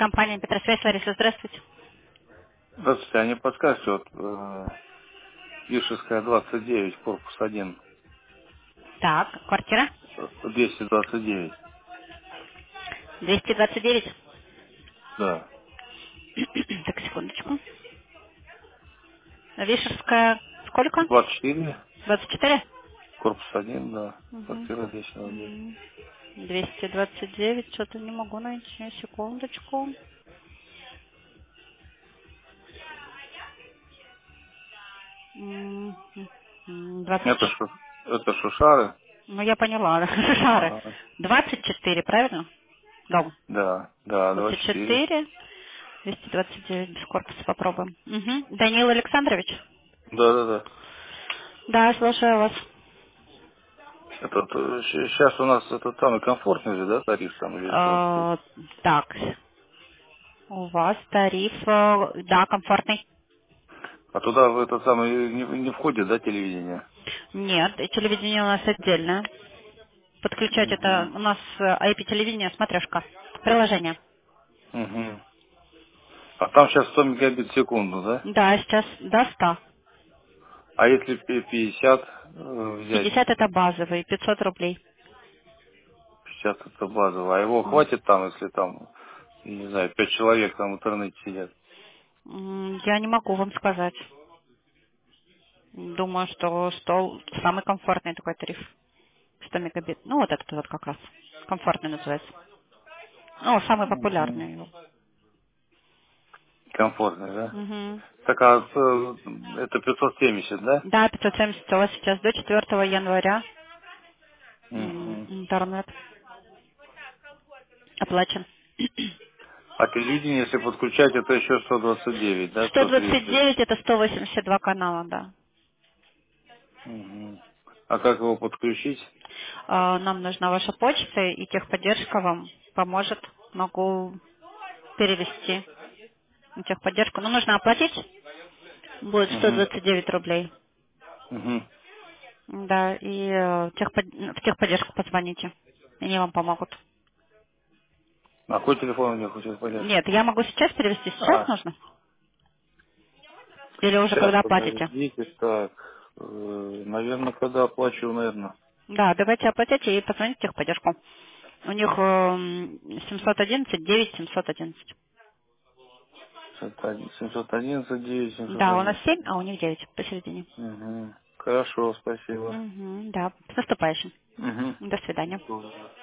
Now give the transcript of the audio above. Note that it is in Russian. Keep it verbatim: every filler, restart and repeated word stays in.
Компания Петросвязь, Лариса, здравствуйте. Здравствуйте, а не подскажете, вот э, Вишерская двадцать девять, корпус один, Так, квартира двести двадцать девять. двести двадцать девять. Да. Так, секундочку. Вишерская сколько? двадцать четыре, двадцать четыре? корпус один, да. Угу. Квартира двести двадцать девять. двести двадцать девять, что-то не могу найти. Секундочку. М, м, двадцать Это, четыре. шу, это Шушары. Ну, я поняла, шары. Ага. двадцать четыре, правильно? Дом. Да, да, двадцать двадцать четыре. четыре. двести двадцать девять без корпуса попробуем. Угу. Данил Александрович? Да, да, да. Да, слушаю вас. Это сейчас у нас этот самый комфортный же, да, тариф там или что? Э, так, у вас тариф, э, да, комфортный. А туда в этот самый не, не входит, да, телевидение? Нет, и телевидение у нас отдельное. Подключать это Угу. у нас э, ай пи-телевидение, смотрешка, приложение. Угу. А там сейчас сто мегабит в секунду, да? Да, сейчас до ста. А если пи- пятьдесят э, взять? пятьдесят это базовый, пятьсот рублей. Сейчас это базово. А его М. хватит там, если там, я не знаю, пять человек там в интернете сидят? М, Я не могу вам сказать. Думаю, что сто самый комфортный такой тариф. сто мегабит. Ну, вот этот вот как раз. Комфортный называется. Ну, самый Угу. популярный. Комфортно, да? Угу. Так, а э, это пятьсот семьдесят, да? Да, пятьсот семьдесят у вас сейчас до четвёртого января. М, Угу. Интернет оплачен. А телевидение, если подключать, это еще сто двадцать девять, да, сто сто двадцать тридцать. девять это сто восемьдесят два канала, да. Угу. А как его подключить? А, Нам нужна ваша почта, и техподдержка вам поможет. Могу перевести на техподдержку. Но нужно оплатить. Будет сто Угу. двадцать девять рублей. Угу. Да, и э, техпод- в техподдержку позвоните. Они вам помогут. А какой телефон у них хочет поддержка? Нет, я могу сейчас перевести. Сейчас А, нужно? Или уже сейчас, когда оплатите? подождите, так, наверное, когда оплачу, наверное. Да, давайте оплатите и позвоните в техподдержку. У них эм, семьсот одиннадцать девять семьсот одиннадцать. семьсот одиннадцать, девять, семьсот Да, у нас одиннадцать. семь, а у них девять посередине. Угу. Хорошо, спасибо. Угу, да, с наступающим. Угу. До свидания. Тоже.